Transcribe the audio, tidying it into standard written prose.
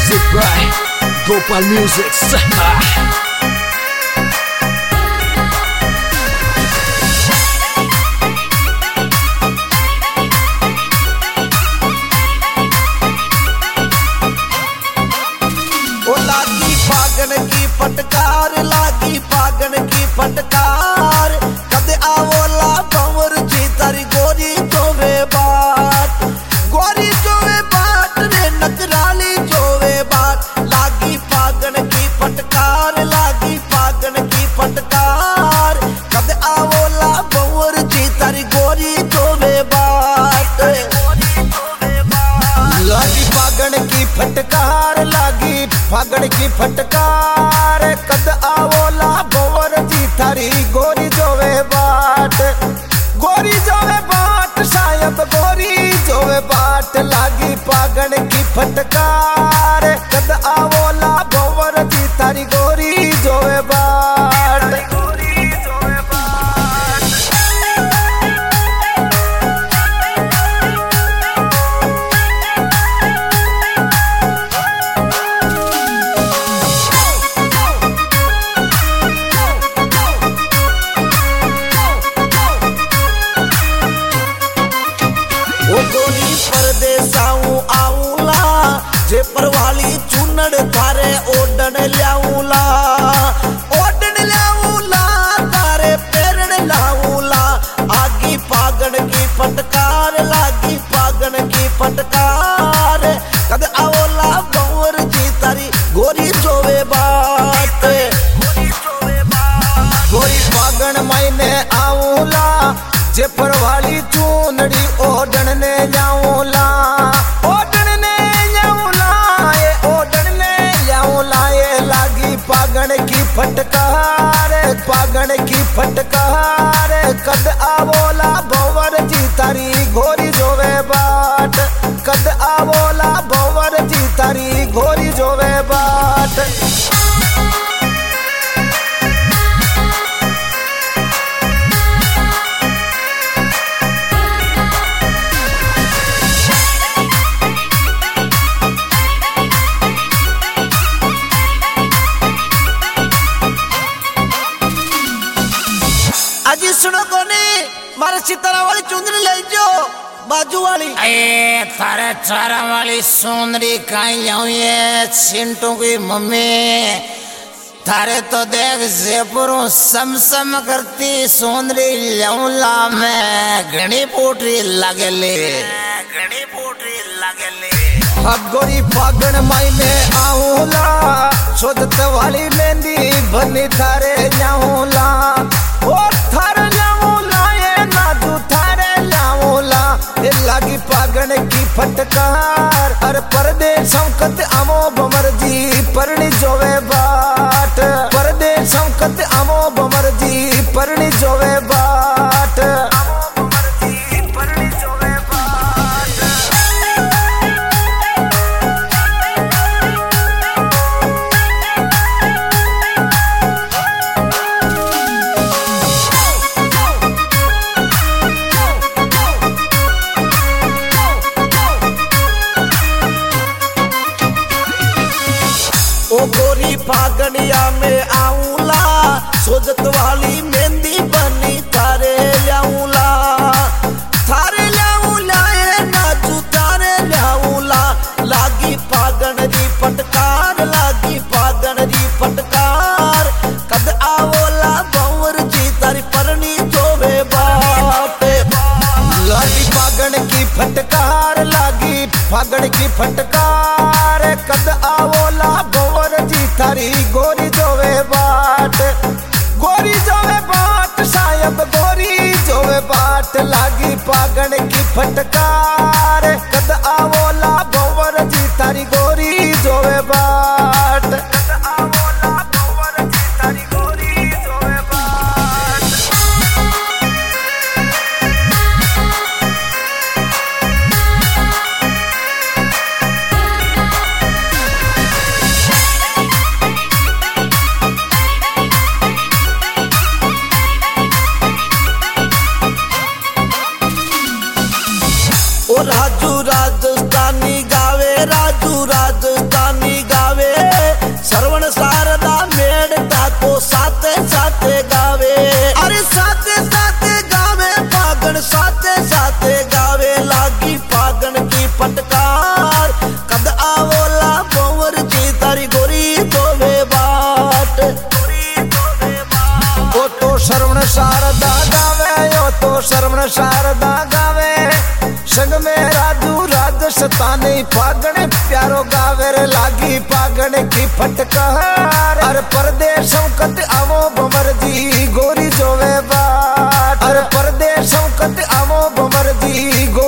Music by Gopal Music. लागी फागन की फटकार, लागी फागन की फटकार। कद आवोला भंवर जी तारी गोरी जोवे बाट, गोरी जोवे बाट रे नकराली जोवे बाट। लागी फागन की फटकार, लागी फागन की फटकार। कद आवोला भंवर जी तारी गोरी जोवे बाट। लागी फागन की फटकार, लागी फागन की फटकार। कद आवोला भंवर जी थारी गोरी जोवे बाट, गोरी जोवे बाट शायद गोरी जोवे बाट। लागी फागन की फटकार, कद आवोला भंवर जी थारी गोरी जोवे बाट। परदेसाऊ आऊला जे परवाली चुनड़ थारे ओडन ल्याऊला, ओडन ल्याऊला तारे पेरण लाऊला। आगी फागन की फटकार, लागी फागन की फटकार। कद आवोला भंवर जी तारी गोरी जोवे बाट, गोरी फागन महीने आऊला जे परवाली चूनड़ी ओडन ने जाऊला, ओडन ने जाऊला, ये ओडन ने जाऊला। ये लागी फागन की फटकार, फागन की फटकार। कद आवोला भंवर जी तारी गोरी जोवे बाट, कद आवोला भंवर जी तारी गोरी जोवे बाट। अजी सुनो कोनी मारे सितारा वाली चुंदरी ले जो बाजू वाली। ए थारे चारा वाली सुंदरी कहीं जाऊं ये चिंटू की मम्मी। थारे तो देख जयपुरों समसम करती सुंदरी लौला में घनी पोटरी लगले, घनी पोटरी लगले। अब गोरी फागन महीने आऊला, शोधत वाली मेहंदी बनी थारे जाऊला। ओ थारे जाऊला ये नाजू थारे जाऊला। ये लागी फागन की फटकार, अरे परदेस कत आमो भंवर जी परणी जोवे बाट, परदेस कत आमो भंवर जी परणी जोवे बाट। ओ गोरी फागनिया में आऊला, सोजत वाली मेहंदी बनी थारे ल्याऊला, थारे ल्याऊला ये नाजू थारे ल्याऊला। लागी फागन री फटकार, लागी फागन री फटकार। कद आवोला भंवर जी तारी परनी जोवे बाट। लागी फागन की फटकार, लागी फागन की फटकार। कद आवोला भंवर जी थारी गोरी जोवे बाट, गोरी जोवे बाट शायद गोरी जोवे बाट। लागी फागन की फटकार, कद आवोला भंवर जी थारी गोरी जोवे बाट। कद आवोला भंवर जी थारी गोरी जोवे बाट। ओ राजू राजस्थानी गावे, राजू राजस्थानी साथे साथे गावे लागी फागण की फटकार। कद आवोला भंवर जी तारी गोरी दोवे बाट। ओ तो श्रवण शारदा गावे, ओ तो श्रवण शारदा गावे। संग में राजू राजस्थानी फागण प्यारो गावे रे लागी फागण की फटकार। अरे परदेशों कत आवो भंवर जी गोरी जोवे बाट। अरे परदेशों कत आवो भंवर जी